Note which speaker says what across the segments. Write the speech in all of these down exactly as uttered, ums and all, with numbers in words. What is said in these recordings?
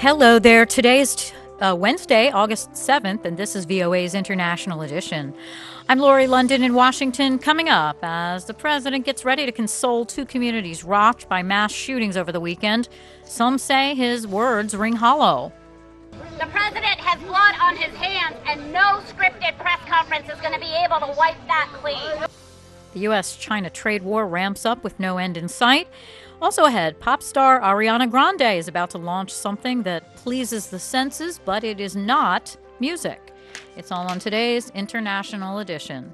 Speaker 1: Hello there. Today's uh, Wednesday, August seventh, and this is V O A's International Edition. I'm Lori London in Washington. Coming up, as the president gets ready to console two communities rocked by mass shootings over the weekend, some say his words ring hollow.
Speaker 2: The president has blood on his hands, and no scripted press conference is going to be able to wipe that clean.
Speaker 1: The U S China trade war ramps up with no end in sight. Also ahead, pop star Ariana Grande is about to launch something that pleases the senses, but it is not music. It's all on today's International Edition.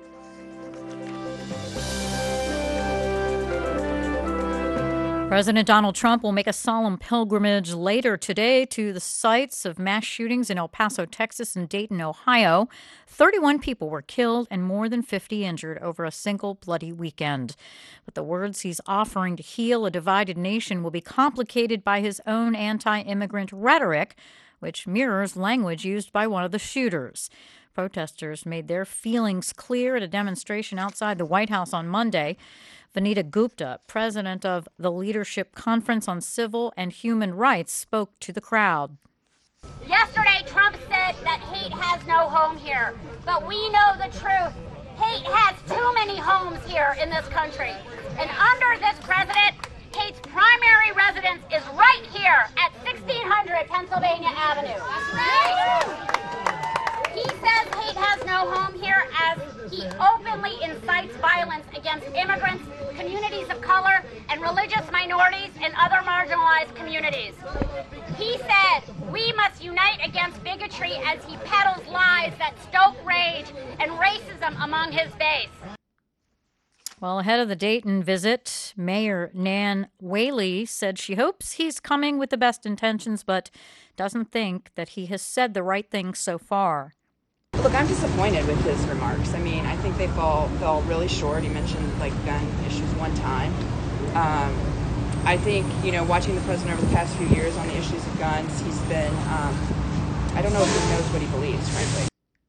Speaker 1: President Donald Trump will make a solemn pilgrimage later today to the sites of mass shootings in El Paso, Texas, and Dayton, Ohio. thirty-one people were killed and more than fifty injured over a single bloody weekend. But the words he's offering to heal a divided nation will be complicated by his own anti-immigrant rhetoric, which mirrors language used by one of the shooters. Protesters made their feelings clear at a demonstration outside the White House on Monday. Vanita Gupta, president of the Leadership Conference on Civil and Human Rights, spoke to the crowd.
Speaker 2: Yesterday, Trump said that hate has no home here, but we know the truth. Hate has too many homes here in this country. And under this president, hate's primary residence is right here at sixteen hundred Pennsylvania Avenue. He says hate has no home here as he openly incites violence against immigrants, communities of color, and religious minorities and other marginalized communities. He said we must unite against bigotry as he peddles lies that stoke rage and racism among his base.
Speaker 1: Well, ahead of the Dayton visit, Mayor Nan Whaley said she hopes he's coming with the best intentions, but doesn't think that he has said the right things so far.
Speaker 3: Look, I'm disappointed with his remarks. I mean, I think they fall fell really short. He mentioned like gun issues one time. Um, I think, you know, watching the president over the past few years on the issues of guns, he's been, um, I don't know if he knows what he believes, frankly.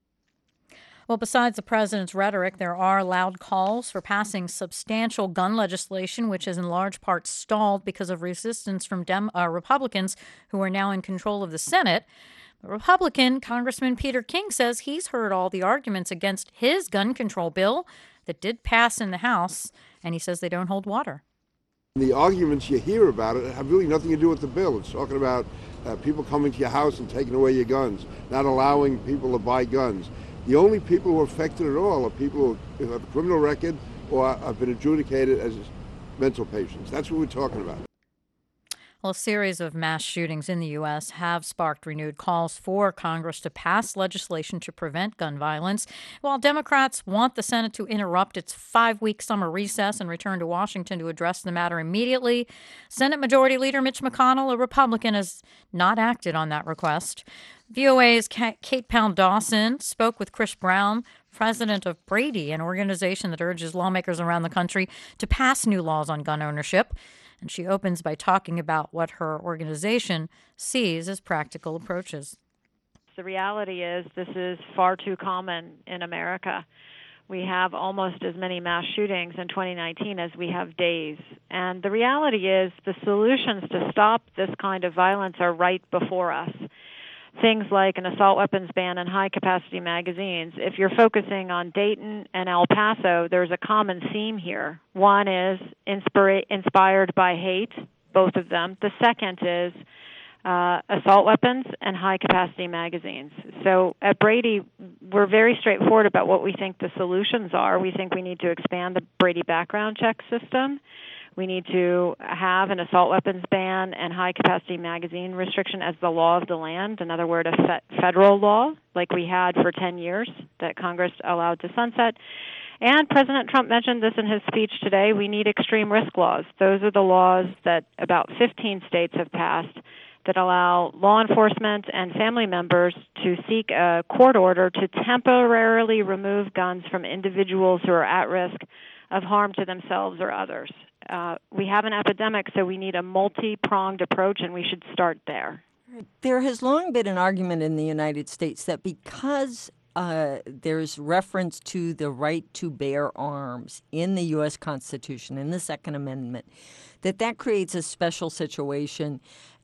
Speaker 1: Well, besides the president's rhetoric, there are loud calls for passing substantial gun legislation, which is in large part stalled because of resistance from Dem- uh, Republicans who are now in control of the Senate. The Republican Congressman Peter King says he's heard all the arguments against his gun control bill that did pass in the House, and he says they don't hold water.
Speaker 4: The arguments you hear about it have really nothing to do with the bill. It's talking about uh, people coming to your house and taking away your guns, not allowing people to buy guns. The only people who are affected at all are people who have a criminal record or have been adjudicated as mental patients. That's what we're talking about.
Speaker 1: Well, a series of mass shootings in the U S have sparked renewed calls for Congress to pass legislation to prevent gun violence. While Democrats want the Senate to interrupt its five-week summer recess and return to Washington to address the matter immediately, Senate Majority Leader Mitch McConnell, a Republican, has not acted on that request. V O A's Kate Pound Dawson spoke with Chris Brown, president of Brady, an organization that urges lawmakers around the country to pass new laws on gun ownership. And she opens by talking about what her organization sees as practical approaches.
Speaker 5: The reality is this is far too common in America. We have almost as many mass shootings in twenty nineteen as we have days. And the reality is the solutions to stop this kind of violence are right before us. Things like an assault weapons ban and high-capacity magazines. If you're focusing on Dayton and El Paso, there's a common theme here. One is inspira- inspired by hate, both of them. The second is uh, assault weapons and high-capacity magazines. So at Brady, we're very straightforward about what we think the solutions are. We think we need to expand the Brady background check system. We need to have an assault weapons ban and high-capacity magazine restriction as the law of the land, in other words, a fe- federal law like we had for ten years that Congress allowed to sunset. And President Trump mentioned this in his speech today. We need extreme risk laws. Those are the laws that about fifteen states have passed that allow law enforcement and family members to seek a court order to temporarily remove guns from individuals who are at risk of harm to themselves or others. Uh, we have an epidemic, so we need a multi-pronged approach, and we should start there.
Speaker 6: There has long been an argument in the United States that because uh, there's reference to the right to bear arms in the U S Constitution, in the Second Amendment, that that creates a special situation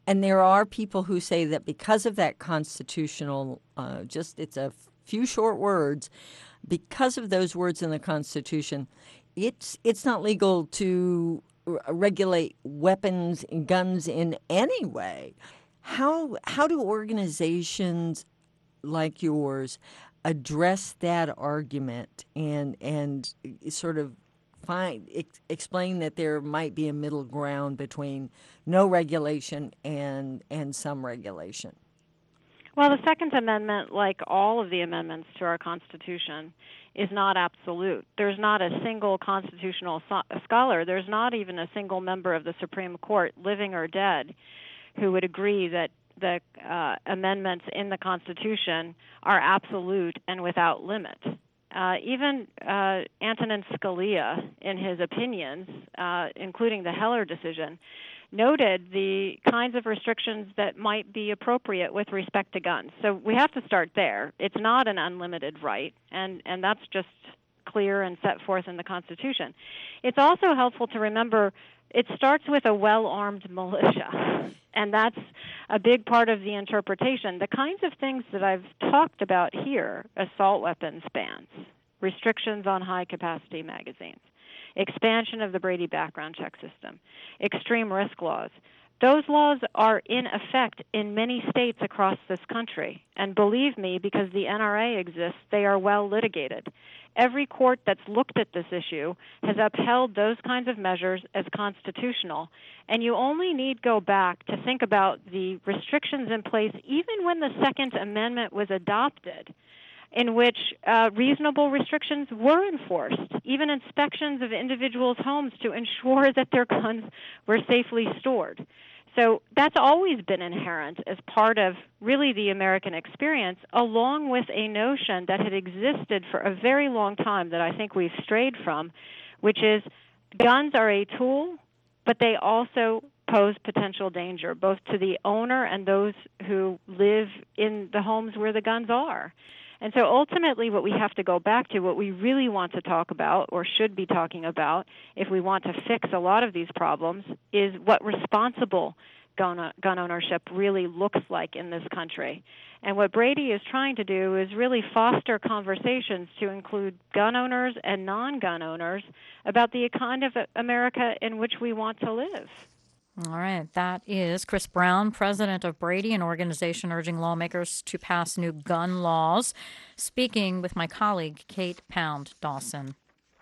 Speaker 6: And there are people who say that because of that constitutional, uh, just it's a few short words, because of those words in the Constitution, it's it's not legal to r- regulate weapons and guns in any way. How how do organizations like yours address that argument and and sort of find ex- explain that there might be a middle ground between no regulation and and some regulation?
Speaker 5: Well, the Second Amendment, like all of the amendments to our Constitution, is not absolute. There's not a single constitutional so- scholar, there's not even a single member of the Supreme Court, living or dead, who would agree that the uh, amendments in the Constitution are absolute and without limit. Uh, even uh, Antonin Scalia, in his opinions, uh, including the Heller decision, noted the kinds of restrictions that might be appropriate with respect to guns. So we have to start there. It's not an unlimited right, and, and that's just clear and set forth in the Constitution. It's also helpful to remember it starts with a well-armed militia, and that's a big part of the interpretation. The kinds of things that I've talked about here, assault weapons bans, restrictions on high-capacity magazines, expansion of the Brady background check system, extreme risk laws. Those laws are in effect in many states across this country. And believe me, because the N R A exists, they are well litigated. Every court that's looked at this issue has upheld those kinds of measures as constitutional. And you only need go back to think about the restrictions in place even when the Second Amendment was adopted, in which uh, reasonable restrictions were enforced, even inspections of individuals' homes to ensure that their guns were safely stored. So that's always been inherent as part of really the American experience, along with a notion that had existed for a very long time that I think we've strayed from, which is guns are a tool, but they also pose potential danger, both to the owner and those who live in the homes where the guns are. And so ultimately what we have to go back to, what we really want to talk about or should be talking about if we want to fix a lot of these problems, is what responsible gun, gun ownership really looks like in this country. And what Brady is trying to do is really foster conversations to include gun owners and non-gun owners about the kind of America in which we want to live.
Speaker 1: All right. That is Chris Brown, president of Brady, an organization urging lawmakers to pass new gun laws, speaking with my colleague, Kate Pound Dawson.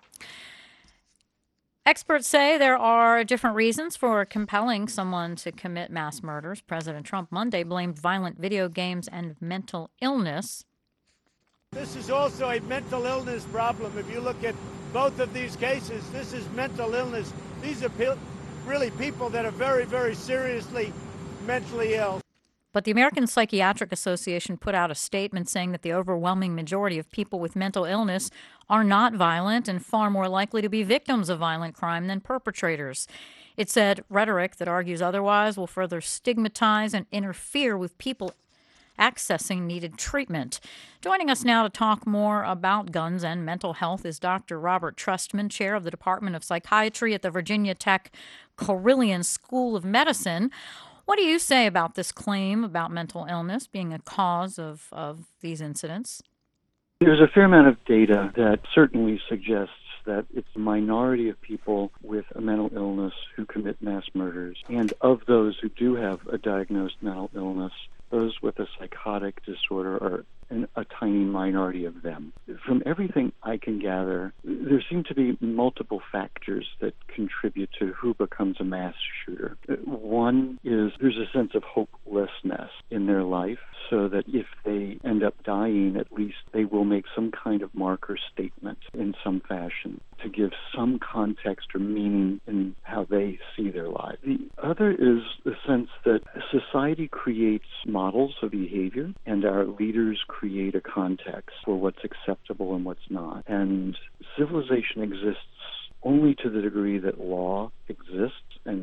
Speaker 1: Experts say there are different reasons for compelling someone to commit mass murders. President Trump Monday blamed violent video games and mental illness.
Speaker 7: This is also a mental illness problem. If you look at both of these cases, this is mental illness. These are pe- really people that are very, very seriously mentally ill.
Speaker 1: But the American Psychiatric Association put out a statement saying that the overwhelming majority of people with mental illness are not violent and far more likely to be victims of violent crime than perpetrators. It said rhetoric that argues otherwise will further stigmatize and interfere with people accessing needed treatment. Joining us now to talk more about guns and mental health is Doctor Robert Trustman, chair of the Department of Psychiatry at the Virginia Tech Carilion School of Medicine. What do you say about this claim about mental illness being a cause of, of these incidents?
Speaker 8: There's a fair amount of data that certainly suggests that it's a minority of people with a mental illness who commit mass murders. And of those who do have a diagnosed mental illness, those with a psychotic disorder are an, a tiny minority of them. From everything I can gather, there seem to be multiple factors that contribute to who becomes a mass shooter. One is there's a sense of hopelessness in their life, so that if they end up dying, at least they will make some kind of mark or statement in some fashion to give some context or meaning in how they see their lives. The other is the sense that society creates models of behavior, and our leaders create a context for what's acceptable and what's not. And civilization exists only to the degree that law exists and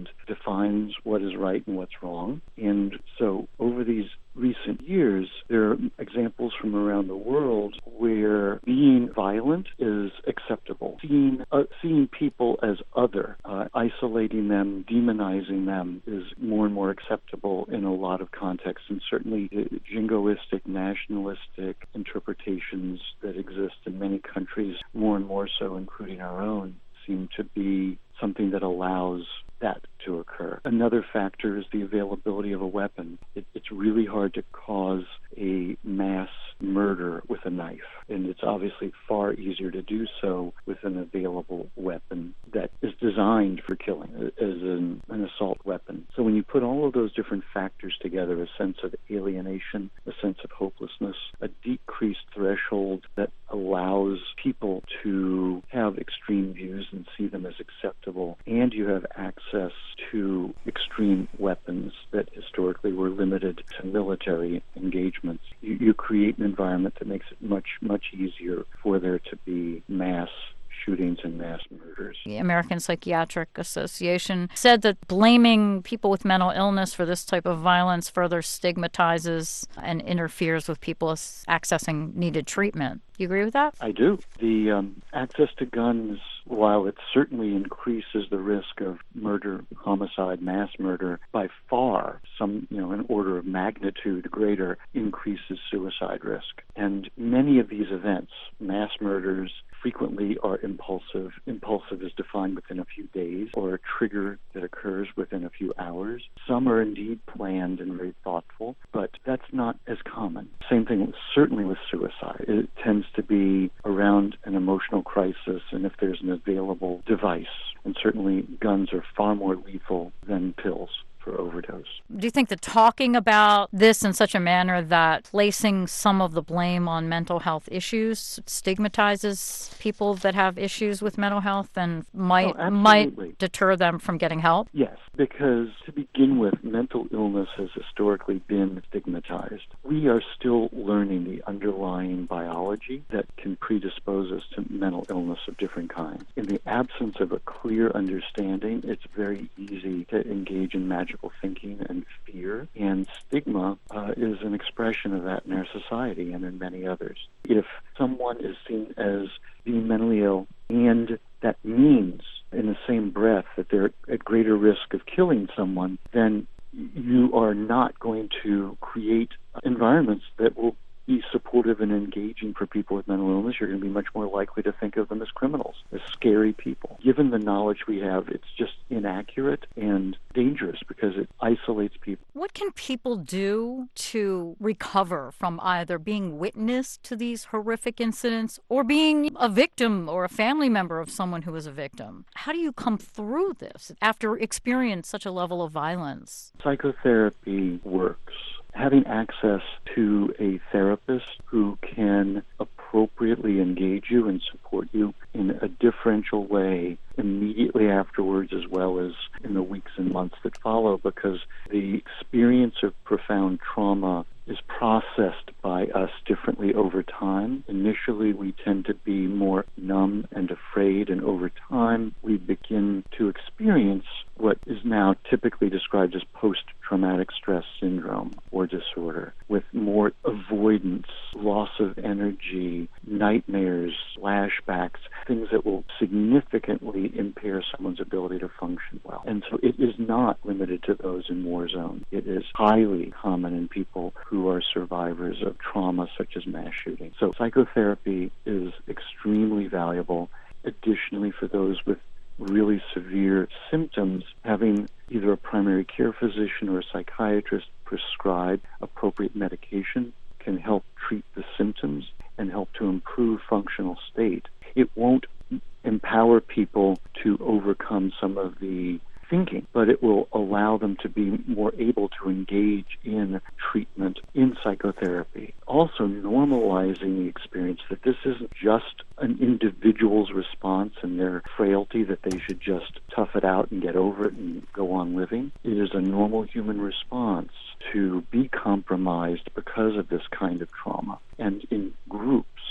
Speaker 8: defines what is right and what's wrong. And so over these recent years, there are examples from around the world where being violent is acceptable. Seeing, uh, seeing people as other, uh, isolating them, demonizing them is more and more acceptable in a lot of contexts. And certainly uh, jingoistic, nationalistic interpretations that exist in many countries, more and more so, including our own, seem to be something that allows that to occur. Another factor is the availability of a weapon. It, it's really hard to cause a mass murder with a knife, and it's obviously far easier to do so with an available weapon that is designed for killing, as an, an assault weapon. So when you put all of those different factors together, a sense of alienation, a sense of hopelessness, a decreased threshold that allows people to have extreme views and see them as acceptable, and you have access to extreme weapons that historically were limited to military engagements, you, you create an environment that makes it much, much easier for there to be mass shootings and mass murders.
Speaker 1: The American Psychiatric Association said that blaming people with mental illness for this type of violence further stigmatizes and interferes with people accessing needed treatment. You agree with that?
Speaker 8: I do. The um, access to guns, while it certainly increases the risk of murder, homicide, mass murder, by far, some, you know, an order of magnitude greater, increases suicide risk. And many of these events, mass murders, frequently are impulsive. Impulsive is defined within a few days, or a trigger that occurs within a few hours. Some are indeed planned and very thoughtful, but that's not as common. Same thing with, certainly with suicide. It tends to be around an emotional crisis, and if there's an available device. And certainly guns are far more lethal than pills for overdose.
Speaker 1: Do you think that talking about this in such a manner that placing some of the blame on mental health issues stigmatizes people that have issues with mental health and might
Speaker 8: oh,
Speaker 1: might deter them from getting help?
Speaker 8: Yes, because to begin with, mental illness has historically been stigmatized. We are still learning the underlying biology that can predispose us to mental illness of different kinds. In the absence of a clear understanding, it's very easy to engage in magical thinking and fear, and stigma uh, is an expression of that in our society and in many others. If someone is seen as being mentally ill, and that means in the same breath that they're at greater risk of killing someone, then you are not going to create environments that will be supportive and engaging for people with mental illness. You're going to be much more likely to think of them as criminals, as scary people. Given the knowledge we have, it's just inaccurate and dangerous because it isolates people.
Speaker 1: What can people do to recover from either being witness to these horrific incidents or being a victim or a family member of someone who is a victim? How do you come through this after experiencing such a level of violence?
Speaker 8: Psychotherapy works. Having access to a therapist who can appropriately engage you and support you in a differential way immediately afterwards, as well as in the weeks and months that follow, because the experience of profound trauma is processed by us differently over time. Initially, we tend to be more numb and afraid, and over time, we begin to experience what is now typically described as post-traumatic stress syndrome or disorder, with more avoidance, loss of energy, nightmares, flashbacks, things that will significantly impair someone's ability to function well. And so it is not limited to those in war zones. It is highly common in people who are survivors of trauma such as mass shooting. So psychotherapy is extremely valuable. Additionally, for those with really severe symptoms, having either a primary care physician or a psychiatrist prescribe appropriate medication can help treat the symptoms and help to improve functional state. It won't empower people to overcome some of the thinking, but it will allow them to be more able to engage in treatment in psychotherapy. Also normalizing the experience that this isn't just an individual's response and their frailty that they should just tough it out and get over it and go on living. It is a normal human response to be compromised because of this kind of trauma. And in groups,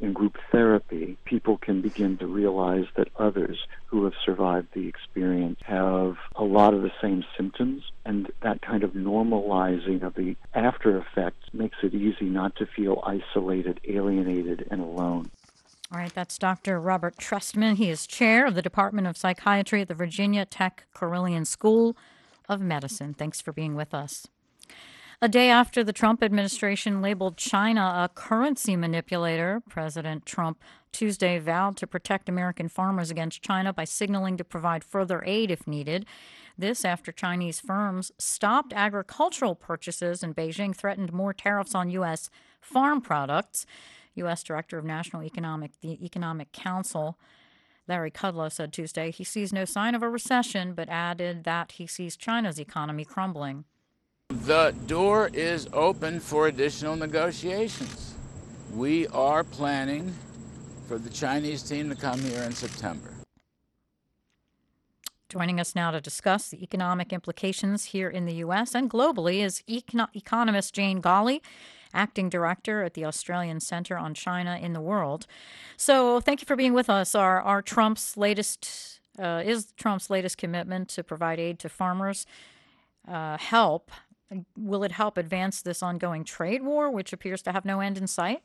Speaker 8: in group therapy, people can begin to realize that others who have survived the experience have a lot of the same symptoms, and that kind of normalizing of the after effects makes it easy not to feel isolated, alienated, and alone.
Speaker 1: All right, that's Doctor Robert Trestman. He is chair of the Department of Psychiatry at the Virginia Tech Carilion School of Medicine. Thanks for being with us. A day after the Trump administration labeled China a currency manipulator, President Trump Tuesday vowed to protect American farmers against China by signaling to provide further aid if needed. This after Chinese firms stopped agricultural purchases and Beijing threatened more tariffs on U S farm products. U S Director of National Economic, the Economic Council, Larry Kudlow, said Tuesday he sees no sign of a recession, but added that he sees China's economy crumbling.
Speaker 9: The door is open for additional negotiations. We are planning for the Chinese team to come here in September.
Speaker 1: Joining us now to discuss the economic implications here in the U S and globally is econ- economist Jane Gawley, acting director at the Australian Center on China in the World. So thank you for being with us. Our, our Trump's latest uh, is Trump's latest commitment to provide aid to farmers uh, help. Will it help advance this ongoing trade war, which appears to have no end in sight?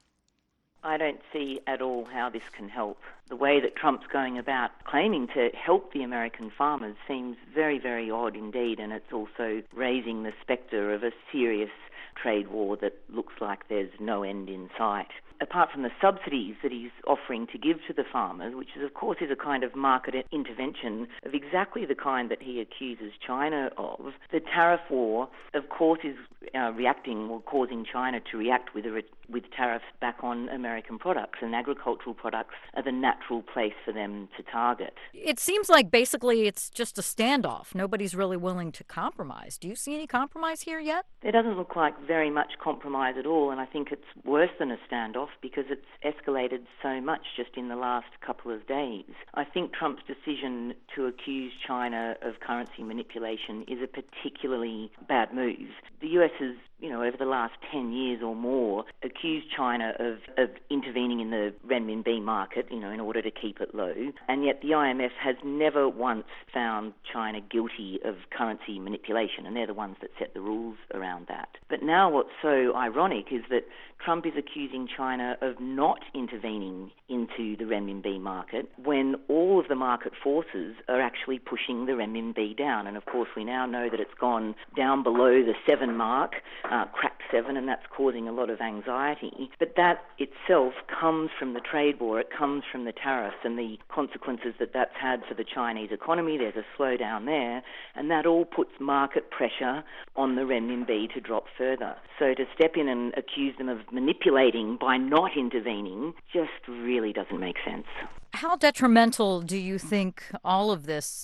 Speaker 10: I don't see at all how this can help. The way that Trump's going about claiming to help the American farmers seems very, very odd indeed, and it's also raising the spectre of a serious trade war that looks like there's no end in sight. Apart from the subsidies that he's offering to give to the farmers, which is, of course, is a kind of market intervention of exactly the kind that he accuses China of, the tariff war, of course, is uh, reacting or causing China to react with a re- with tariffs back on American products, and agricultural products are the natural place for them to target.
Speaker 1: It seems like basically it's just a standoff. Nobody's really willing to compromise. Do you see any compromise here yet?
Speaker 10: There doesn't look like very much compromise at all, and I think it's worse than a standoff because it's escalated so much just in the last couple of days. I think Trump's decision to accuse China of currency manipulation is a particularly bad move. The U S has, you know, over the last ten years or more, accused China of, of intervening in the renminbi market, you know, in order to keep it low. And yet the I M F has never once found China guilty of currency manipulation, and they're the ones that set the rules around that. But now what's so ironic is that Trump is accusing China of not intervening into the renminbi market when all of the market forces are actually pushing the renminbi down. And of course, we now know that it's gone down below the seven mark, uh, cracked seven, and that's causing a lot of anxiety. But that itself comes from the trade war. It comes from the tariffs and the consequences that that's had for the Chinese economy. There's a slowdown there, and that all puts market pressure on the renminbi to drop further. So to step in and accuse them of manipulating by not intervening just really doesn't make sense.
Speaker 1: How detrimental do you think all of this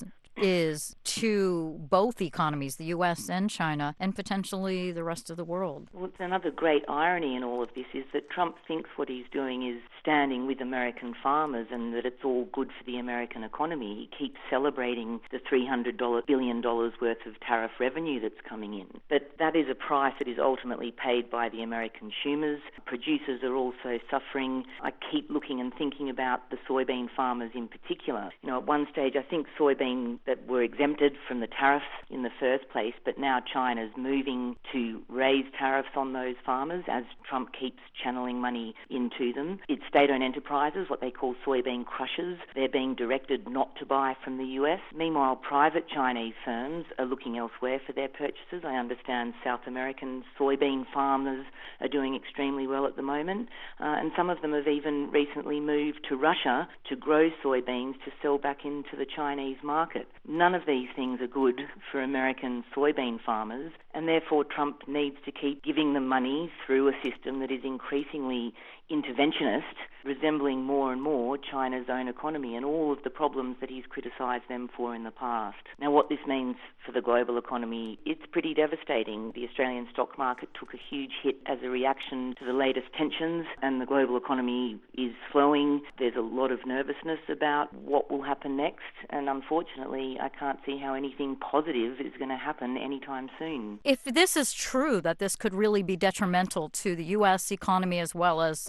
Speaker 1: is to both economies, the U S and China, and potentially the rest of the world?
Speaker 10: Well, it's another great irony in all of this is that Trump thinks what he's doing is standing with American farmers and that it's all good for the American economy. He keeps celebrating the three hundred billion dollars worth of tariff revenue that's coming in. But that is a price that is ultimately paid by the American consumers. Producers are also suffering. I keep looking and thinking about the soybean farmers in particular. You know, at one stage, I think soybean that were exempted from the tariffs in the first place, but now China's moving to raise tariffs on those farmers as Trump keeps channeling money into them. It's state-owned enterprises, what they call soybean crushers. They're being directed not to buy from the U S. Meanwhile, private Chinese firms are looking elsewhere for their purchases. I understand South American soybean farmers are doing extremely well at the moment, uh, and some of them have even recently moved to Russia to grow soybeans to sell back into the Chinese market. None of these things are good for American soybean farmers, and therefore Trump needs to keep giving them money through a system that is increasingly interventionist, resembling more and more China's own economy and all of the problems that he's criticised them for in the past. Now, what this means for the global economy, it's pretty devastating. The Australian stock market took a huge hit as a reaction to the latest tensions, and the global economy is slowing. There's a lot of nervousness about what will happen next, and unfortunately, I can't see how anything positive is going to happen anytime soon.
Speaker 1: If this is true, that this could really be detrimental to the U S economy as well as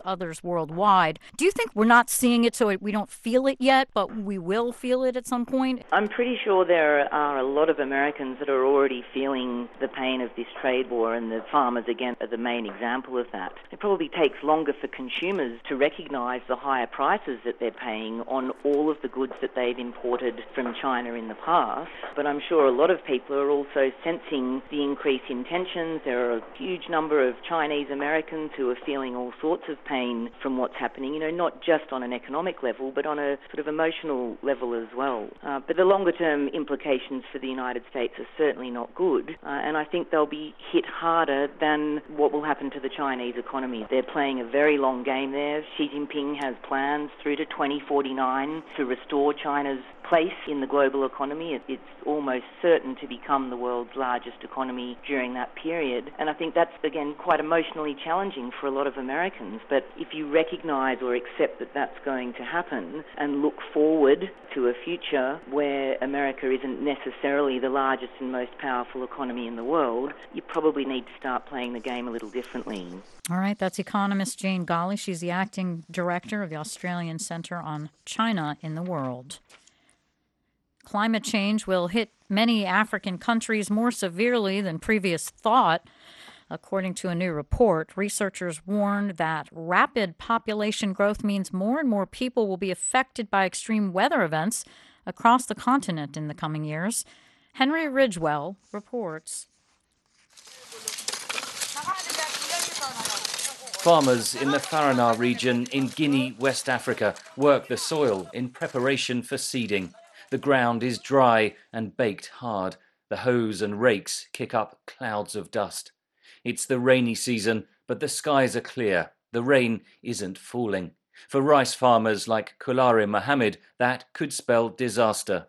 Speaker 1: others worldwide. Do you think we're not seeing it so we don't feel it yet, but we will feel it at some point?
Speaker 10: I'm pretty sure there are a lot of Americans that are already feeling the pain of this trade war, and the farmers, again, are the main example of that. It probably takes longer for consumers to recognise the higher prices that they're paying on all of the goods that they've imported from China in the past, but I'm sure a lot of people are also sensing the increase in tensions. There are a huge number of Chinese Americans who are feeling all sorts of pain from what's happening, you know, not just on an economic level, but on a sort of emotional level as well. Uh, but the longer-term implications for the United States are certainly not good, uh, and I think they'll be hit harder than what will happen to the Chinese economy. They're playing a very long game there. Xi Jinping has plans through to twenty forty-nine to restore China's place in the global economy. It's almost certain to become the world's largest economy during that period. And I think that's, again, quite emotionally challenging for a lot of Americans. But if you recognise or accept that that's going to happen and look forward to a future where America isn't necessarily the largest and most powerful economy in the world, you probably need to start playing the game a little differently.
Speaker 1: All right, that's economist Jane Golly. She's the acting director of the Australian Centre on China in the World. Climate change will hit many African countries more severely than previous thought. According to a new report, researchers warned that rapid population growth means more and more people will be affected by extreme weather events across the continent in the coming years. Henry Ridgwell reports.
Speaker 11: Farmers in the Farana region in Guinea, West Africa, work the soil in preparation for seeding. The ground is dry and baked hard. The hoes and rakes kick up clouds of dust. It's the rainy season, but the skies are clear. The rain isn't falling. For rice farmers like Kulare Mohammed, that could spell disaster.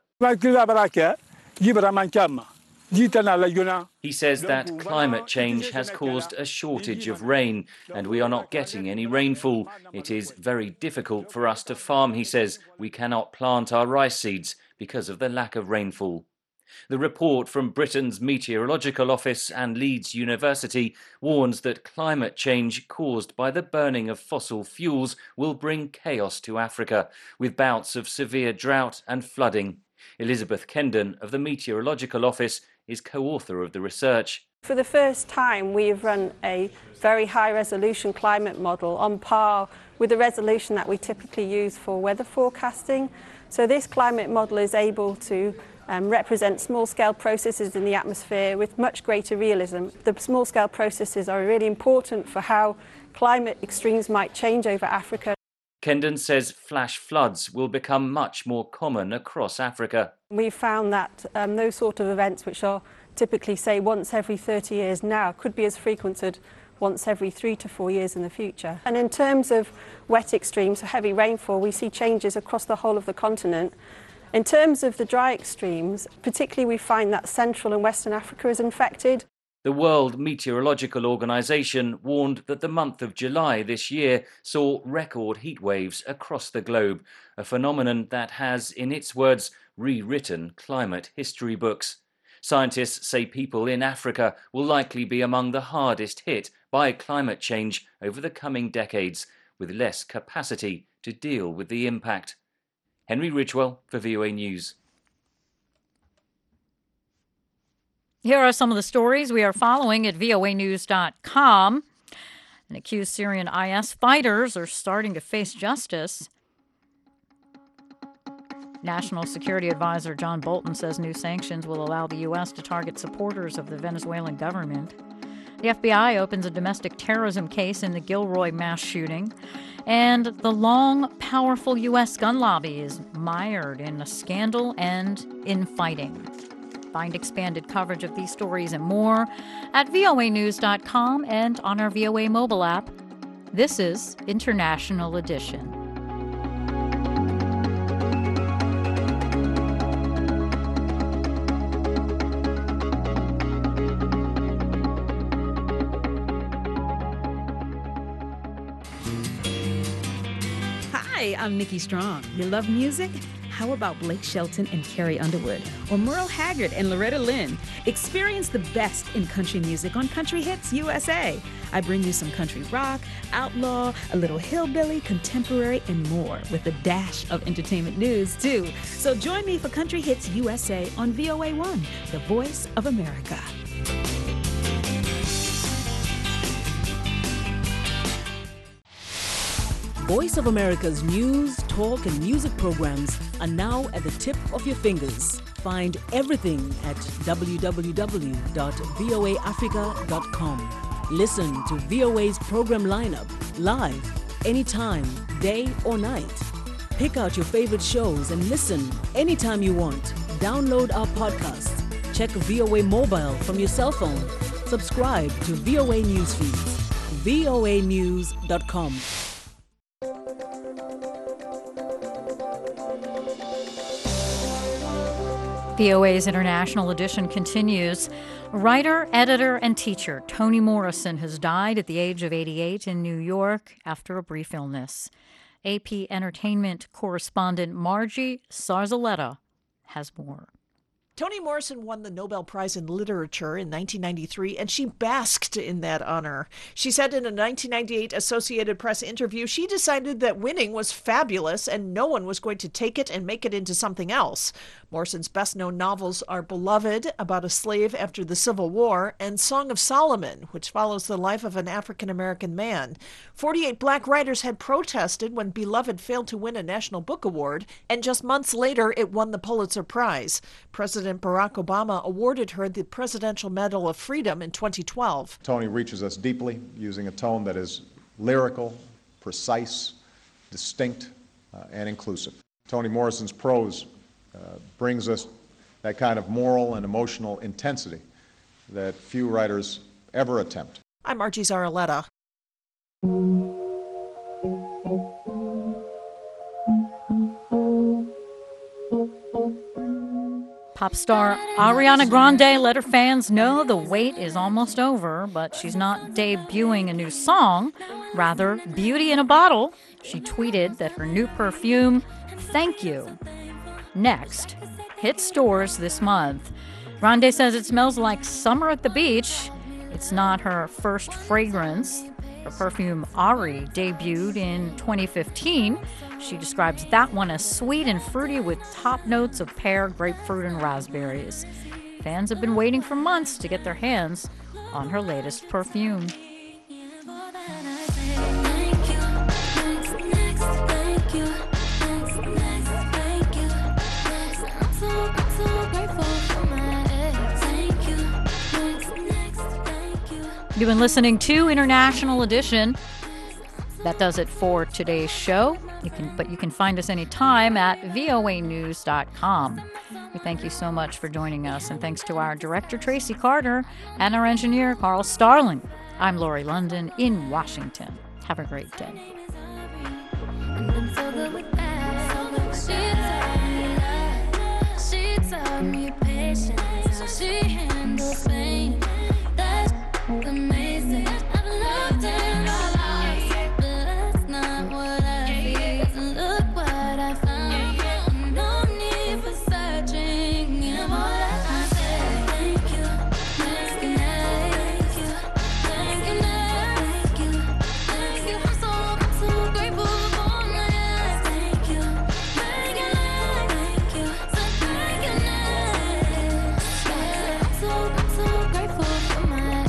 Speaker 11: He says that climate change has caused a shortage of rain, and we are not getting any rainfall. It is very difficult for us to farm, he says. We cannot plant our rice seeds because of the lack of rainfall. The report from Britain's Meteorological Office and Leeds University warns that climate change caused by the burning of fossil fuels will bring chaos to Africa, with bouts of severe drought and flooding. Elizabeth Kendon of the Meteorological Office is co-author of the research.
Speaker 12: For the first time, we have run a very high-resolution climate model on par with the resolution that we typically use for weather forecasting. So this climate model is able to um, represent small-scale processes in the atmosphere with much greater realism. The small-scale processes are really important for how climate extremes might change over Africa.
Speaker 11: Kendon says flash floods will become much more common across Africa.
Speaker 12: We've found that um, those sort of events, which are typically, say, once every thirty years now, could be as frequent as once every three to four years in the future. And in terms of wet extremes, so heavy rainfall, we see changes across the whole of the continent. In terms of the dry extremes, particularly we find that Central and Western Africa is infected.
Speaker 11: The World Meteorological Organization warned that the month of July this year saw record heat waves across the globe, a phenomenon that has, in its words, rewritten climate history books. Scientists say people in Africa will likely be among the hardest hit by climate change over the coming decades, with less capacity to deal with the impact. Henry Ridgwell for V O A News.
Speaker 1: Here are some of the stories we are following at V O A news dot com. And accused Syrian I S fighters are starting to face justice. National Security Advisor John Bolton says new sanctions will allow the U S to target supporters of the Venezuelan government. The F B I opens a domestic terrorism case in the Gilroy mass shooting. And the long, powerful U S gun lobby is mired in a scandal and infighting. Find expanded coverage of these stories and more at V O A news dot com and on our V O A mobile app. This is International Edition.
Speaker 13: Hi, I'm Nikki Strong. You love music? How about Blake Shelton and Carrie Underwood? Or Merle Haggard and Loretta Lynn? Experience the best in country music on Country Hits U S A. I bring you some country rock, outlaw, a little hillbilly, contemporary, and more, with a dash of entertainment news, too. So join me for Country Hits U S A on V O A one, the voice of America.
Speaker 14: Voice of America's news, talk, and music programs are now at the tip of your fingers. Find everything at w w w dot v o a africa dot com. Listen to V O A's program lineup live, anytime, day or night. Pick out your favorite shows and listen anytime you want. Download our podcast. Check V O A Mobile from your cell phone. Subscribe to V O A News Feeds. v o a news dot com.
Speaker 1: V O A's International Edition continues. Writer, editor, and teacher Toni Morrison has died at the age of eighty-eight in New York after a brief illness. A P Entertainment correspondent Margie Sarzaletta has more.
Speaker 15: Toni Morrison won the Nobel Prize in Literature in nineteen ninety-three, and she basked in that honor. She said in a nineteen ninety-eight Associated Press interview she decided that winning was fabulous and no one was going to take it and make it into something else. Morrison's best-known novels are Beloved, about a slave after the Civil War, and Song of Solomon, which follows the life of an African-American man. forty-eight black writers had protested when Beloved failed to win a National Book Award, and just months later it won the Pulitzer Prize. President Barack Obama awarded her the Presidential Medal of Freedom in twenty twelve.
Speaker 16: Toni reaches us deeply, using a tone that is lyrical, precise, distinct, uh, and inclusive. Toni Morrison's prose uh, brings us that kind of moral and emotional intensity that few writers ever attempt.
Speaker 15: I'm Margie Zaraletta.
Speaker 1: Pop star Ariana Grande let her fans know the wait is almost over, but she's not debuting a new song, rather, Beauty in a Bottle. She tweeted that her new perfume, Thank You, next, hit stores this month. Grande says it smells like summer at the beach. It's not her first fragrance. Her perfume, Ari, debuted in twenty fifteen. She describes that one as sweet and fruity with top notes of pear, grapefruit, and raspberries. Fans have been waiting for months to get their hands on her latest perfume. You've been listening to International Edition. That does it for today's show. You can, but you can find us anytime at v o a news dot com. We thank you so much for joining us, and thanks to our director, Tracy Carter, and our engineer, Carl Starling. I'm Lori London in Washington. Have a great day. Amazing. I've loved in our lives, but that's not what I feel. Look what I found. No need for searching. And what I say, thank you, thank you, thank you, thank you, thank you, thank you. I'm so, I'm so grateful for my life. Thank you, thank you, thank you, so thank you, yeah. I'm so, I'm so grateful for my life.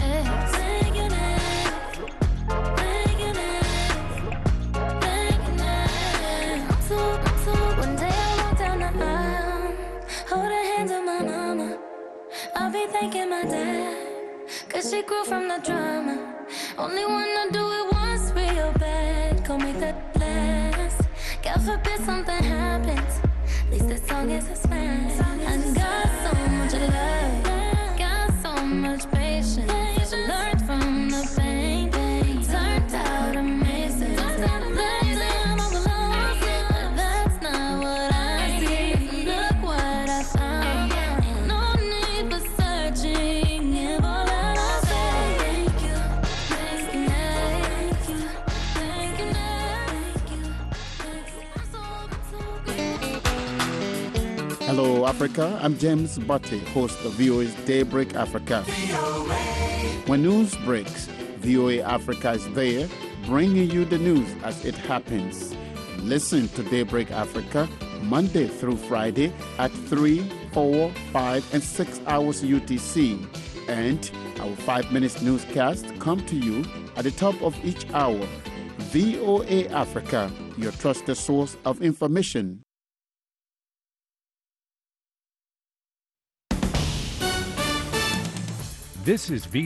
Speaker 1: I'll be thanking my dad, cause she grew from the drama. Only wanna do it once real bad. Go make that last. God forbid something happens. At least this song is a smash. I got so much love, got so much patience. I learned from the pain, turned out amazing. Lately I'm overlost, but that's not what I see. Look what I found. No need for searching. If all that I say, thank you, thank you, thank you, thank you, thank you, thank you. I'm so, I'm so grateful.
Speaker 17: Africa, I'm James Butte, host of V O A's Daybreak Africa. When news breaks, V O A Africa is there, bringing you the news as it happens. Listen to Daybreak Africa Monday through Friday at three, four, five, and six hours U T C. And our five minutes newscast come to you at the top of each hour. V O A Africa, your trusted source of information.
Speaker 18: This is V